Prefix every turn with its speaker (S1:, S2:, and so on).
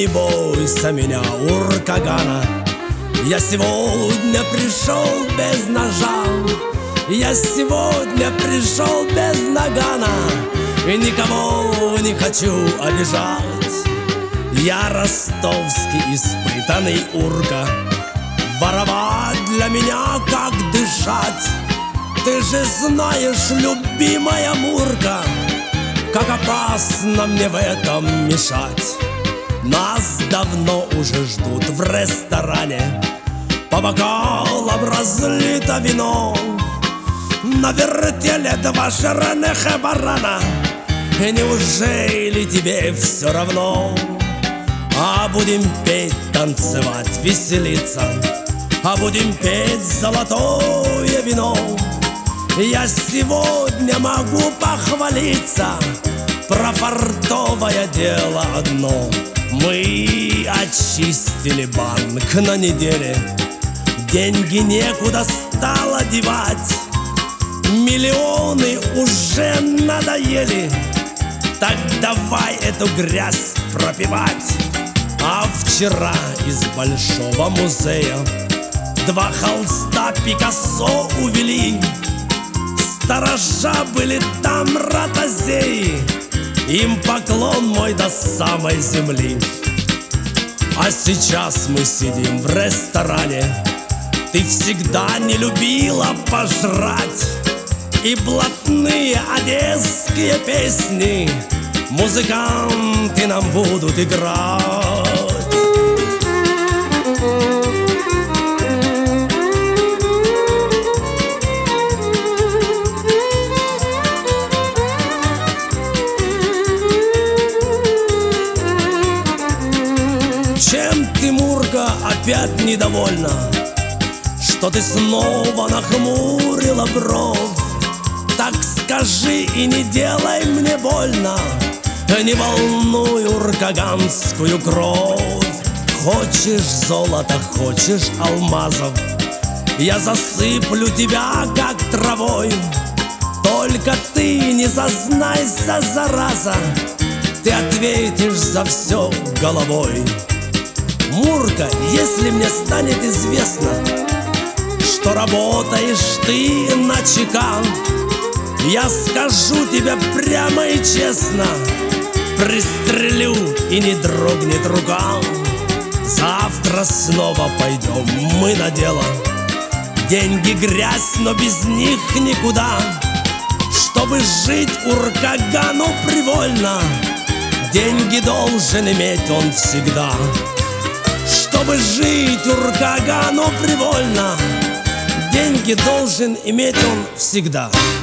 S1: не бойся меня, Уркагана. Я сегодня пришел без ножа, я сегодня пришел без нагана, и никого не хочу обижать. Я ростовский испытанный урка, воровать для меня как дышать. Ты же знаешь, любимая Мурка, как опасно мне в этом мешать. Нас давно уже ждут в ресторане, по бокалам разлито вино. На вертеле два жирных барана, и неужели тебе все равно? А будем петь, танцевать, веселиться, а будем петь золотое вино. Я сегодня могу похвалиться, про фартовое дело одно. Мы очистили банк на неделе, деньги некуда стало девать. Миллионы уже надоели, так давай эту грязь пропивать. А вчера из Большого музея два холста Пикассо увели. Сторожа были там ротозеи, им поклон мой до самой земли. А сейчас мы сидим в ресторане, ты всегда не любила пожрать. И блатные одесские песни музыканты нам будут играть. Чем ты, Мурка, опять недовольна? Что ты снова нахмурила бровь? Так скажи и не делай мне больно, не волнуй уркаганскую кровь. Хочешь золота, хочешь алмазов, я засыплю тебя как травой. Только ты не зазнайся, зараза, ты ответишь за все головой. Мурка, если мне станет известно, что работаешь ты на ЧК, я скажу тебе прямо и честно, пристрелю и не дрогнет рука. Завтра снова пойдем мы на дело. Деньги грязь, но без них никуда. Чтобы жить Уркагану привольно, деньги должен иметь он всегда. Чтобы жить Уркагану привольно, деньги должен иметь он всегда.